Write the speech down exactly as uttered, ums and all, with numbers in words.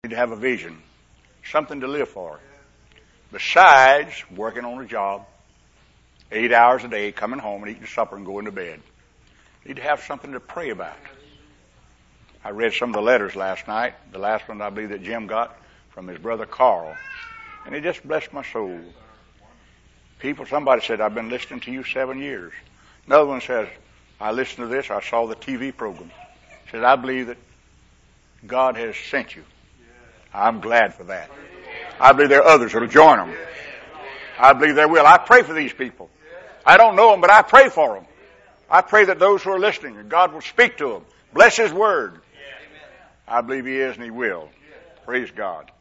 need to have a vision, something to live for. Besides working on a job, eight hours a day, coming home and eating supper and going to bed. You need to have something to pray about. I read some of the letters last night. The last one I believe that Jim got from his brother Carl. And it just blessed my soul. People, somebody said, I've been listening to you seven years. Another one says, I listened to this, I saw the T V program. Said, I believe that God has sent you. I'm glad for that. I believe there are others that will join them. I believe there will. I pray for these people. I don't know them, but I pray for them. I pray that those who are listening, God will speak to them. Bless His word. I believe He is and He will. Praise God.